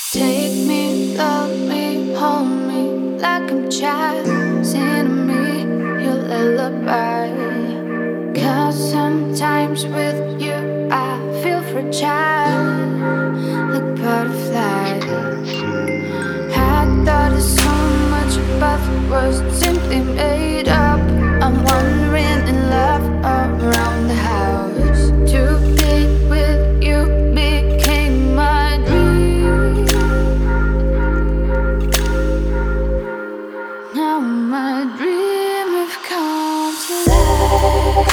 Take me, love me, hold me like I'm child. Sing to me your lullaby. 'Cause sometimes with you I feel fragile, like butterfly. I thought of so much, but was simply made up. I'm wandering in love around the house. To be with you became my dream. Now my dream has come to life.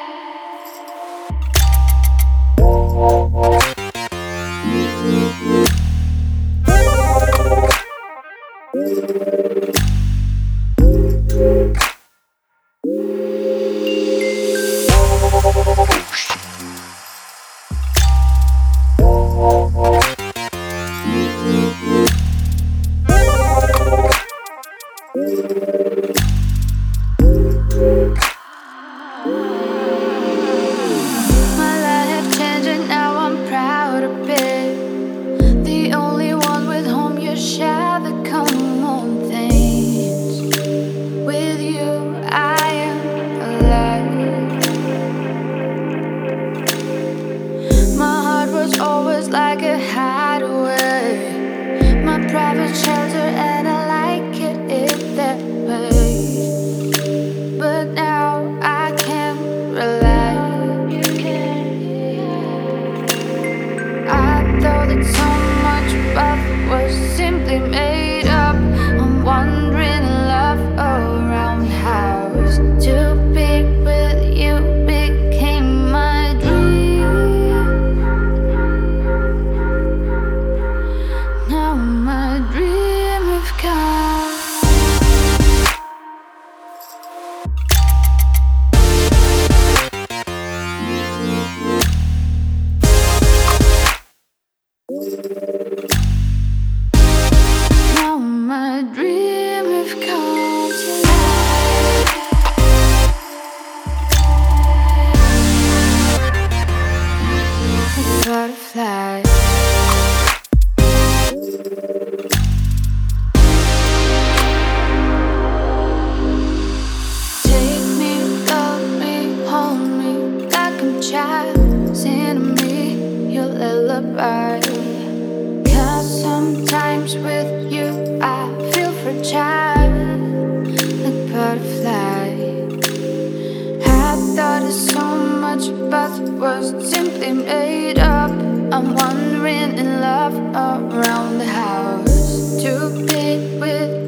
My life changing now, I'm proud of it. The only one with whom you share the common things. With you, I am alive. My heart was always like a hideaway, my private shelter, and I like it that way. But now I can't rely. I thought that so much love was simply made up. I'm wandering in love around the house. To be with you became my dream. Now my dream has come. Now my dream has come to life. Like a butterfly. Take me, love me, hold me like I'm child. Sing to me your lullaby. 'Cause sometimes with you I feel fragile, like butterfly. I thought of so much, but was simply made up. I'm wandering in love around the house. To be with